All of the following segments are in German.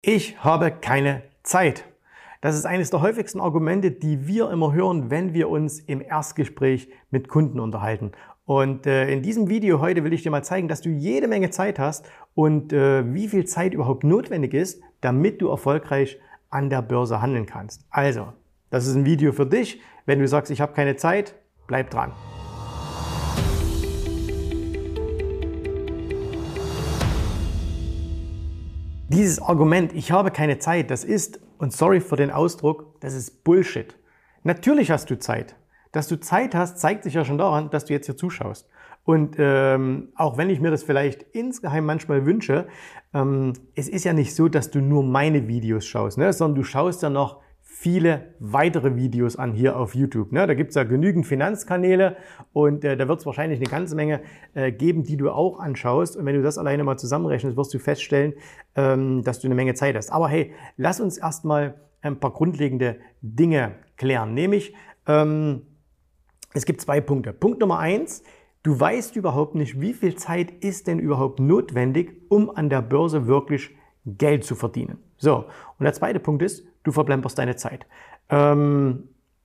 Ich habe keine Zeit. Das ist eines der häufigsten Argumente, die wir immer hören, wenn wir uns im Erstgespräch mit Kunden unterhalten. Und in diesem Video heute will ich dir mal zeigen, dass du jede Menge Zeit hast und wie viel Zeit überhaupt notwendig ist, damit du erfolgreich an der Börse handeln kannst. Also, das ist ein Video für dich. Wenn du sagst, ich habe keine Zeit, bleib dran. Dieses Argument, ich habe keine Zeit, das ist, und sorry für den Ausdruck, das ist Bullshit. Natürlich hast du Zeit. Dass du Zeit hast, zeigt sich ja schon daran, dass du jetzt hier zuschaust. Und auch wenn ich mir das vielleicht insgeheim manchmal wünsche, es ist ja nicht so, dass du nur meine Videos schaust, ne? Sondern du schaust ja noch viele weitere Videos an hier auf YouTube. Ne? Da gibt es ja genügend Finanzkanäle und da wird es wahrscheinlich eine ganze Menge geben, die du auch anschaust. Und wenn du das alleine mal zusammenrechnest, wirst du feststellen, dass du eine Menge Zeit hast. Aber hey, lass uns erstmal ein paar grundlegende Dinge klären. Nämlich, es gibt 2 Punkte. Punkt Nummer 1, du weißt überhaupt nicht, wie viel Zeit ist denn überhaupt notwendig, um an der Börse wirklich Geld zu verdienen. So, und der zweite Punkt ist, du verplemperst deine Zeit. Fangen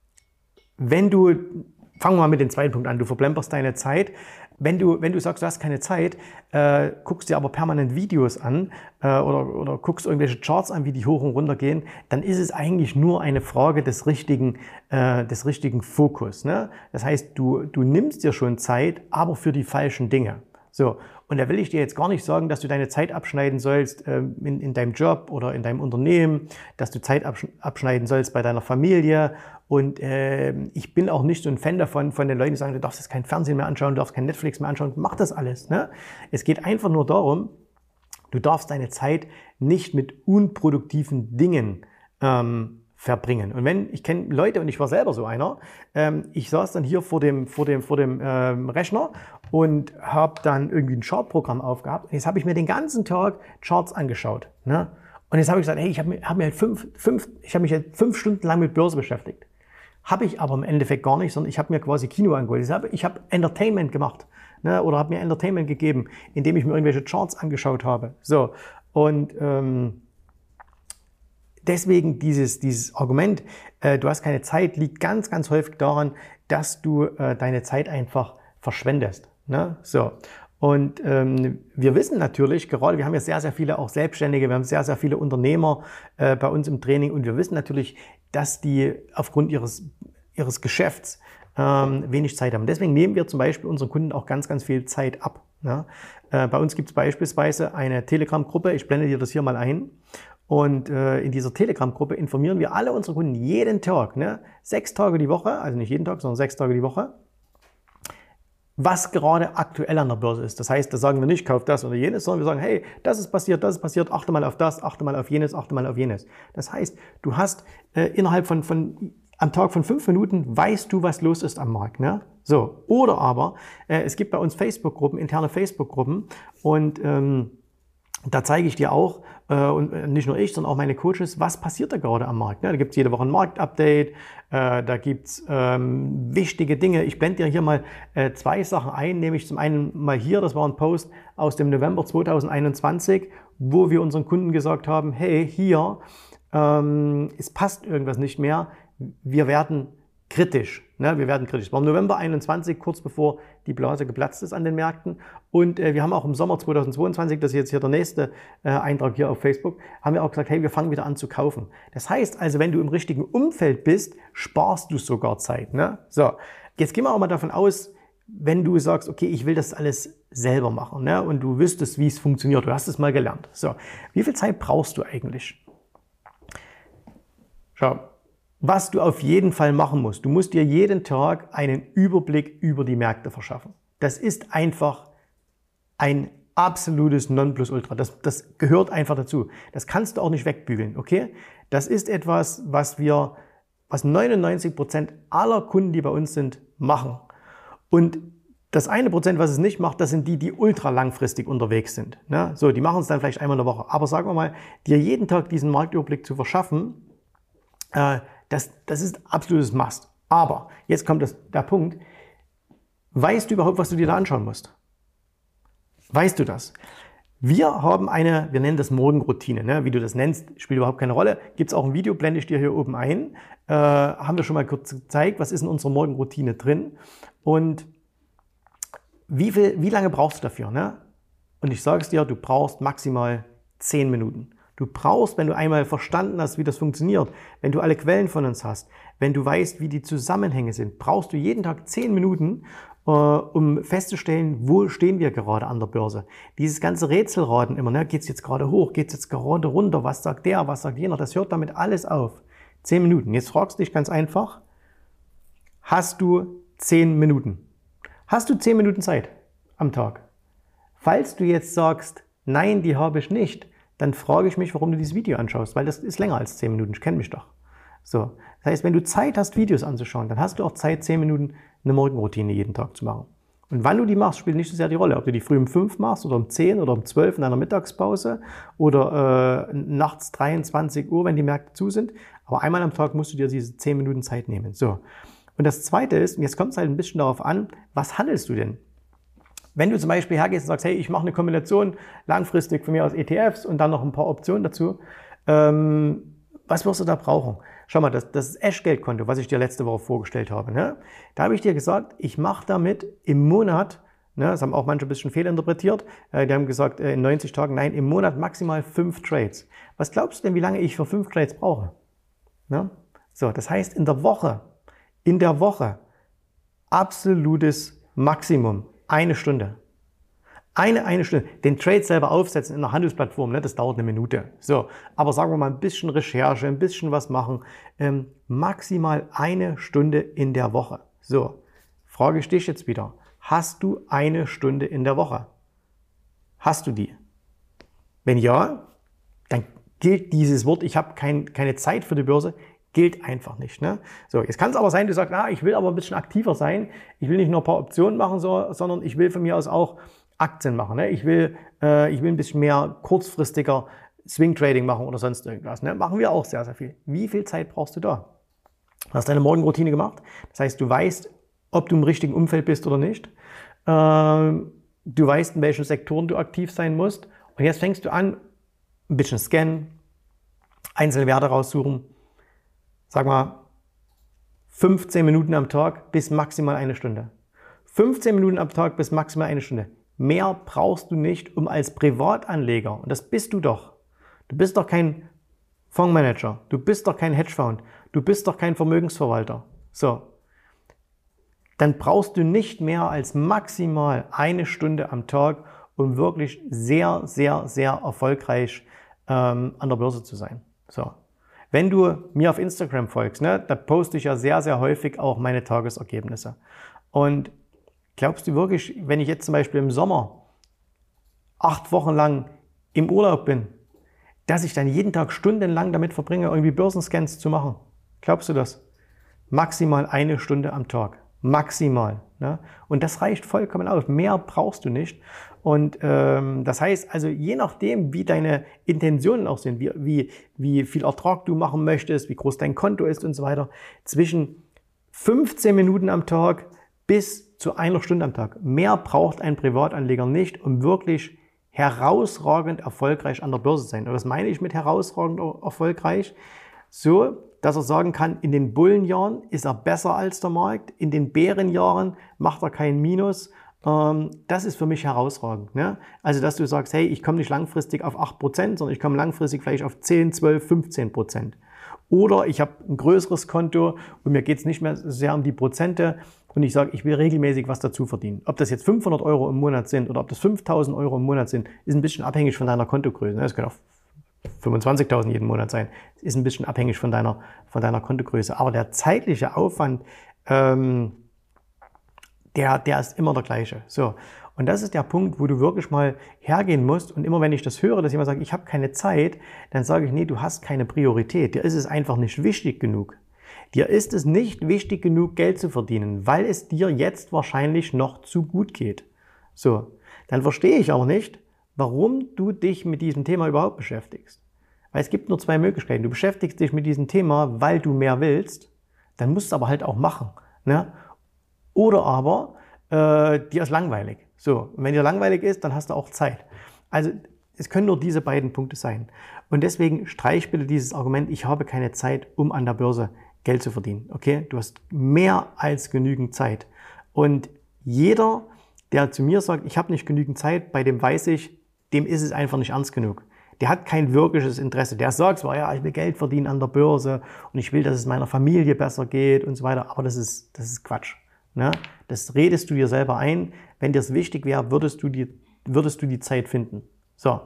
wir mal mit dem zweiten Punkt an, du verplemperst deine Zeit. Wenn du sagst, du hast keine Zeit, guckst dir aber permanent Videos an oder guckst irgendwelche Charts an, wie die hoch und runter gehen, dann ist es eigentlich nur eine Frage des richtigen Fokus. Ne? Das heißt, du nimmst dir schon Zeit, aber für die falschen Dinge. So, und da will ich dir jetzt gar nicht sagen, dass du deine Zeit abschneiden sollst in deinem Job oder in deinem Unternehmen, dass du Zeit abschneiden sollst bei deiner Familie. Und ich bin auch nicht so ein Fan von den Leuten, die sagen, du darfst jetzt kein Fernsehen mehr anschauen, du darfst kein Netflix mehr anschauen. Mach das alles. Ne? Es geht einfach nur darum, du darfst deine Zeit nicht mit unproduktiven Dingen verbringen. Und ich kenne Leute, und ich war selber so einer, ich saß dann hier vor dem Rechner und habe dann irgendwie ein Chartprogramm aufgehabt. Und jetzt habe ich mir den ganzen Tag Charts angeschaut. Ne? Und jetzt habe ich gesagt, hey, ich habe mich halt 5 Stunden lang mit Börse beschäftigt. Habe ich aber im Endeffekt gar nicht, sondern ich habe mir quasi Kino angeholt. Ich habe Entertainment gemacht, ne? Oder habe mir Entertainment gegeben, indem ich mir irgendwelche Charts angeschaut habe. So, und deswegen dieses Argument, du hast keine Zeit, liegt ganz, ganz häufig daran, dass du deine Zeit einfach verschwendest. Ne? So. Und wir wissen natürlich, gerade wir haben ja sehr, sehr viele auch Selbstständige, wir haben sehr, sehr viele Unternehmer bei uns im Training und wir wissen natürlich, dass die aufgrund ihres Geschäfts wenig Zeit haben. Deswegen nehmen wir zum Beispiel unseren Kunden auch ganz, ganz viel Zeit ab. Ne? Bei uns gibt es beispielsweise eine Telegram-Gruppe, ich blende dir das hier mal ein. Und in dieser Telegram-Gruppe informieren wir alle unsere Kunden jeden Tag, ne? 6 Tage die Woche, also nicht jeden Tag, sondern 6 Tage die Woche, was gerade aktuell an der Börse ist. Das heißt, da sagen wir nicht, kauf das oder jenes, sondern wir sagen, hey, das ist passiert, achte mal auf das, achte mal auf jenes, achte mal auf jenes. Das heißt, du hast innerhalb am Tag von 5 Minuten weißt du, was los ist am Markt. Ne? So. Oder aber, es gibt bei uns Facebook-Gruppen, interne Facebook-Gruppen und da zeige ich dir auch, und nicht nur ich, sondern auch meine Coaches, was passiert da gerade am Markt. Ne? Da gibt es jede Woche ein Marktupdate, da gibt es wichtige Dinge. Ich blende dir hier mal 2 Sachen ein, nämlich zum einen mal hier, das war ein Post aus dem November 2021, wo wir unseren Kunden gesagt haben, hey, hier, es passt irgendwas nicht mehr, wir werden kritisch. Ne? Wir werden kritisch. Es war im November 21, kurz bevor die Blase geplatzt ist an den Märkten. Und wir haben auch im Sommer 2022, das ist jetzt hier der nächste Eintrag hier auf Facebook, haben wir auch gesagt, hey, wir fangen wieder an zu kaufen. Das heißt also, wenn du im richtigen Umfeld bist, sparst du sogar Zeit. Ne? So, jetzt gehen wir auch mal davon aus, wenn du sagst, okay, ich will das alles selber machen, ne? Und du wüsstest, wie es funktioniert, du hast es mal gelernt. So, wie viel Zeit brauchst du eigentlich? Schau. Was du auf jeden Fall machen musst, du musst dir jeden Tag einen Überblick über die Märkte verschaffen. Das ist einfach ein absolutes Nonplusultra. Das gehört einfach dazu. Das kannst du auch nicht wegbügeln, okay? Das ist etwas, was 99% aller Kunden, die bei uns sind, machen. Und das 1%, was es nicht macht, das sind die ultra langfristig unterwegs sind. Ne? So, die machen es dann vielleicht einmal in der Woche. Aber sagen wir mal, dir jeden Tag diesen Marktüberblick zu verschaffen, das ist absolutes Must. Aber jetzt kommt der Punkt, weißt du überhaupt, was du dir da anschauen musst? Weißt du das? Wir nennen das Morgenroutine, ne? Wie du das nennst, spielt überhaupt keine Rolle. Gibt es auch ein Video, blende ich dir hier oben ein. Haben wir schon mal kurz gezeigt, was ist in unserer Morgenroutine drin und wie lange brauchst du dafür, ne? Und ich sage es dir, du brauchst maximal 10 Minuten. Du brauchst, wenn du einmal verstanden hast, wie das funktioniert, wenn du alle Quellen von uns hast, wenn du weißt, wie die Zusammenhänge sind, brauchst du jeden Tag 10 Minuten, um festzustellen, wo stehen wir gerade an der Börse. Dieses ganze Rätselraten immer, ne? Geht es jetzt gerade hoch, geht es jetzt gerade runter, was sagt der, was sagt jener, das hört damit alles auf. 10 Minuten. Jetzt fragst du dich ganz einfach, hast du 10 Minuten? Hast du 10 Minuten Zeit am Tag? Falls du jetzt sagst, nein, die habe ich nicht, dann frage ich mich, warum du dieses Video anschaust, weil das ist länger als 10 Minuten, ich kenne mich doch. So, das heißt, wenn du Zeit hast, Videos anzuschauen, dann hast du auch Zeit, 10 Minuten eine Morgenroutine jeden Tag zu machen. Und wann du die machst, spielt nicht so sehr die Rolle, ob du die früh um 5 machst oder um 10 oder um 12 in deiner Mittagspause oder nachts 23 Uhr, wenn die Märkte zu sind. Aber einmal am Tag musst du dir diese 10 Minuten Zeit nehmen. So. Und das Zweite ist, und jetzt kommt es halt ein bisschen darauf an, was handelst du denn? Wenn du zum Beispiel hergehst und sagst, hey, ich mache eine Kombination langfristig von mir aus ETFs und dann noch ein paar Optionen dazu, was wirst du da brauchen? Schau mal, das ist Eschgeldkonto, was ich dir letzte Woche vorgestellt habe. Ne? Da habe ich dir gesagt, ich mache damit im Monat, ne, das haben auch manche ein bisschen fehlinterpretiert, die haben gesagt, in 90 Tagen, nein, im Monat maximal 5 Trades. Was glaubst du denn, wie lange ich für 5 Trades brauche? Ne? So, das heißt, in der Woche absolutes Maximum. 1 Stunde. Eine Stunde. Den Trade selber aufsetzen in einer Handelsplattform, ne, das dauert 1 Minute. So, aber sagen wir mal ein bisschen Recherche, ein bisschen was machen. Maximal 1 Stunde in der Woche. So, frage ich dich jetzt wieder. Hast du 1 Stunde in der Woche? Hast du die? Wenn ja, dann gilt dieses Wort, ich habe keine Zeit für die Börse, gilt einfach nicht. Ne? So, jetzt kann es aber sein, du sagst, ich will aber ein bisschen aktiver sein. Ich will nicht nur ein paar Optionen machen, sondern ich will von mir aus auch Aktien machen. Ne? Ich will ein bisschen mehr kurzfristiger Swing Trading machen oder sonst irgendwas. Ne? Machen wir auch sehr, sehr viel. Wie viel Zeit brauchst du da? Du hast deine Morgenroutine gemacht. Das heißt, du weißt, ob du im richtigen Umfeld bist oder nicht. Du weißt, in welchen Sektoren du aktiv sein musst. Und jetzt fängst du an, ein bisschen scannen, einzelne Werte raussuchen. Sag mal, 15 Minuten am Tag bis maximal 1 Stunde. 15 Minuten am Tag bis maximal 1 Stunde. Mehr brauchst du nicht, um als Privatanleger, und das bist du doch. Du bist doch kein Fondsmanager, du bist doch kein Hedgefonds, du bist doch kein Vermögensverwalter. So, dann brauchst du nicht mehr als maximal 1 Stunde am Tag, um wirklich sehr, sehr, sehr erfolgreich an der Börse zu sein. So. Wenn du mir auf Instagram folgst, ne, da poste ich ja sehr, sehr häufig auch meine Tagesergebnisse. Und glaubst du wirklich, wenn ich jetzt zum Beispiel im Sommer 8 Wochen lang im Urlaub bin, dass ich dann jeden Tag stundenlang damit verbringe, irgendwie Börsenscans zu machen? Glaubst du das? Maximal 1 Stunde am Tag. Maximal. Ne? Und das reicht vollkommen aus. Mehr brauchst du nicht. Und das heißt also, je nachdem, wie deine Intentionen auch sind, wie viel Ertrag du machen möchtest, wie groß dein Konto ist und so weiter, zwischen 15 Minuten am Tag bis zu 1 Stunde am Tag. Mehr braucht ein Privatanleger nicht, um wirklich herausragend erfolgreich an der Börse zu sein. Und was meine ich mit herausragend erfolgreich? So, dass er sagen kann, in den Bullenjahren ist er besser als der Markt, in den Bärenjahren macht er kein Minus. Das ist für mich herausragend. Ne? Also, dass du sagst, hey, ich komme nicht langfristig auf 8%, sondern ich komme langfristig vielleicht auf 10, 12, 15%. Oder ich habe ein größeres Konto und mir geht es nicht mehr sehr um die Prozente und ich sage, ich will regelmäßig was dazu verdienen. Ob das jetzt 500 Euro im Monat sind oder ob das 5.000 Euro im Monat sind, ist ein bisschen abhängig von deiner Kontogröße. Das können auch 25.000 jeden Monat sein. Das ist ein bisschen abhängig von deiner Kontogröße. Aber der zeitliche Aufwand, der ist immer der gleiche. So. Und das ist der Punkt, wo du wirklich mal hergehen musst. Und immer wenn ich das höre, dass jemand sagt, ich habe keine Zeit, dann sage ich, nee, du hast keine Priorität. Dir ist es einfach nicht wichtig genug. Dir ist es nicht wichtig genug, Geld zu verdienen, weil es dir jetzt wahrscheinlich noch zu gut geht. So. Dann verstehe ich aber nicht, warum du dich mit diesem Thema überhaupt beschäftigst. Weil es gibt nur 2 Möglichkeiten. Du beschäftigst dich mit diesem Thema, weil du mehr willst, dann musst du es aber halt auch machen. Ne? Oder aber dir ist langweilig. So, und wenn dir langweilig ist, dann hast du auch Zeit. Also es können nur diese beiden Punkte sein. Und deswegen streich bitte dieses Argument, ich habe keine Zeit, um an der Börse Geld zu verdienen. Okay? Du hast mehr als genügend Zeit. Und jeder, der zu mir sagt, ich habe nicht genügend Zeit, bei dem weiß ich, dem ist es einfach nicht ernst genug. Der hat kein wirkliches Interesse. Der sagt zwar, ja, ich will Geld verdienen an der Börse und ich will, dass es meiner Familie besser geht und so weiter, aber das ist Quatsch. Ne? Das redest du dir selber ein. Wenn dir es wichtig wäre, würdest du die Zeit finden. So,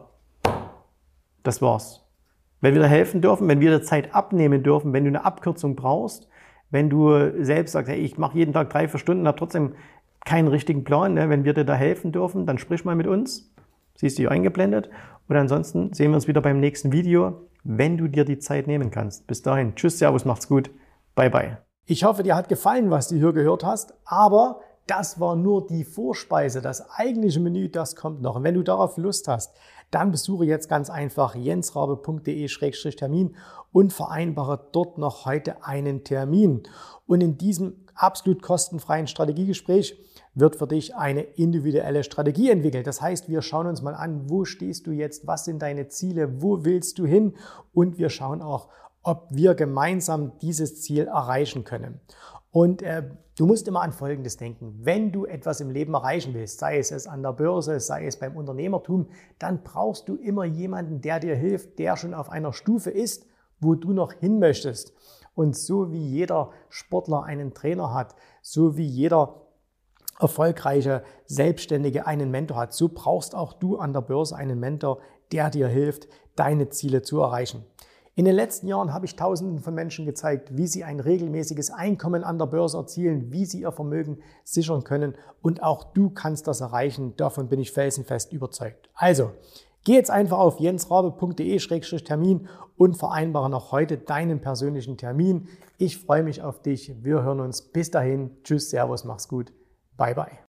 das war's. Wenn wir dir helfen dürfen, wenn wir dir Zeit abnehmen dürfen, wenn du eine Abkürzung brauchst, wenn du selbst sagst, hey, ich mache jeden Tag 3-4 Stunden, habe trotzdem keinen richtigen Plan, ne? Wenn wir dir da helfen dürfen, dann sprich mal mit uns. Siehst du hier eingeblendet. Und ansonsten sehen wir uns wieder beim nächsten Video, wenn du dir die Zeit nehmen kannst. Bis dahin. Tschüss, Servus, macht's gut. Bye, bye. Ich hoffe, dir hat gefallen, was du hier gehört hast, aber das war nur die Vorspeise. Das eigentliche Menü, das kommt noch. Und wenn du darauf Lust hast, dann besuche jetzt ganz einfach jensrabe.de/termin und vereinbare dort noch heute einen Termin. Und in diesem absolut kostenfreien Strategiegespräch wird für dich eine individuelle Strategie entwickelt. Das heißt, wir schauen uns mal an, wo stehst du jetzt, was sind deine Ziele, wo willst du hin und wir schauen auch, ob wir gemeinsam dieses Ziel erreichen können. Und du musst immer an Folgendes denken. Wenn du etwas im Leben erreichen willst, sei es an der Börse, sei es beim Unternehmertum, dann brauchst du immer jemanden, der dir hilft, der schon auf einer Stufe ist, wo du noch hin möchtest. Und so wie jeder Sportler einen Trainer hat, so wie jeder erfolgreiche Selbstständige einen Mentor hat, so brauchst auch du an der Börse einen Mentor, der dir hilft, deine Ziele zu erreichen. In den letzten Jahren habe ich Tausenden von Menschen gezeigt, wie sie ein regelmäßiges Einkommen an der Börse erzielen, wie sie ihr Vermögen sichern können und auch du kannst das erreichen. Davon bin ich felsenfest überzeugt. Also, geh jetzt einfach auf jensrabe.de/termin und vereinbare noch heute deinen persönlichen Termin. Ich freue mich auf dich. Wir hören uns. Bis dahin. Tschüss, Servus, mach's gut. Bye, bye.